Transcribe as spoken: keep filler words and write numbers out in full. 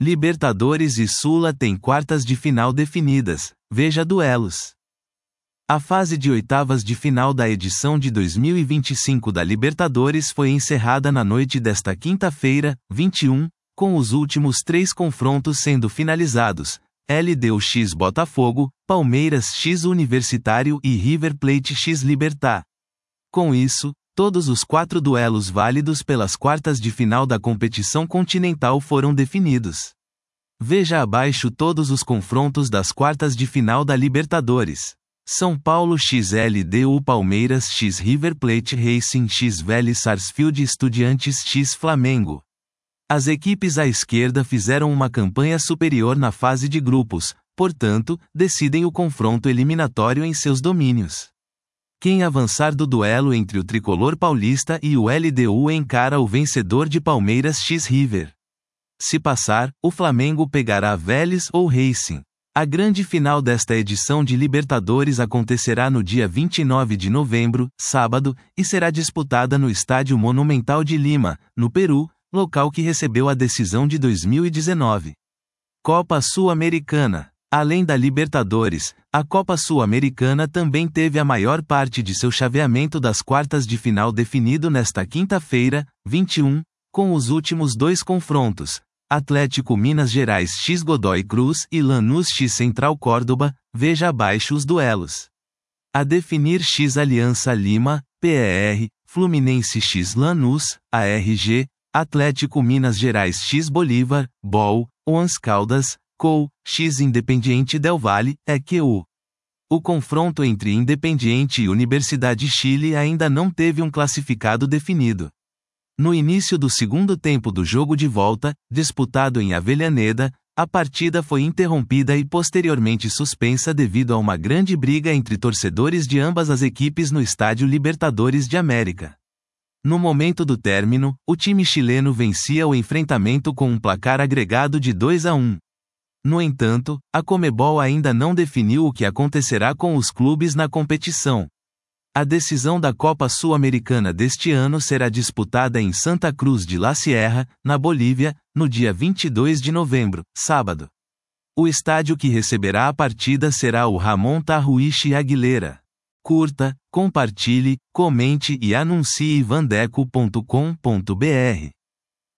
Libertadores e Sula têm quartas de final definidas, veja duelos. A fase de oitavas de final da edição de dois mil e vinte e cinco da Libertadores foi encerrada na noite desta quinta-feira, vinte e um, com os últimos três confrontos sendo finalizados: L D U x Botafogo, Palmeiras x Universitário e River Plate x Libertad. Com isso, todos os quatro duelos válidos pelas quartas de final da competição continental foram definidos. Veja abaixo todos os confrontos das quartas de final da Libertadores. São Paulo x L D U, Palmeiras x River Plate, Racing x Vélez Sarsfield, Estudiantes x Flamengo. As equipes à esquerda fizeram uma campanha superior na fase de grupos, portanto, decidem o confronto eliminatório em seus domínios. Quem avançar do duelo entre o tricolor paulista e o L D U encara o vencedor de Palmeiras x River. Se passar, o Flamengo pegará Vélez ou Racing. A grande final desta edição de Libertadores acontecerá no dia vinte e nove de novembro, sábado, e será disputada no Estádio Monumental de Lima, no Peru, local que recebeu a decisão de dois mil e dezenove. Copa Sul-Americana. Além da Libertadores, a Copa Sul-Americana também teve a maior parte de seu chaveamento das quartas de final definido nesta quinta-feira, vinte e um, com os últimos dois confrontos: Atlético Minas Gerais x Godoy Cruz e Lanús x Central Córdoba, veja abaixo os duelos. A definir x Aliança Lima, P E R, Fluminense x Lanús, A R G, Atlético Minas Gerais x Bolívar, B O L, Once Caldas, C O U, x Independiente Del Valle, E Q U. O confronto entre Independiente e Universidade Chile ainda não teve um classificado definido. No início do segundo tempo do jogo de volta, disputado em Avellaneda, a partida foi interrompida e posteriormente suspensa devido a uma grande briga entre torcedores de ambas as equipes no Estádio Libertadores de América. No momento do término, o time chileno vencia o enfrentamento com um placar agregado de dois a um. No entanto, a Conmebol ainda não definiu o que acontecerá com os clubes na competição. A decisão da Copa Sul-Americana deste ano será disputada em Santa Cruz de la Sierra, na Bolívia, no dia vinte e dois de novembro, sábado. O estádio que receberá a partida será o Ramon Tarruiche Aguilera. Curta, compartilhe, comente e anuncie vandeco ponto com ponto br.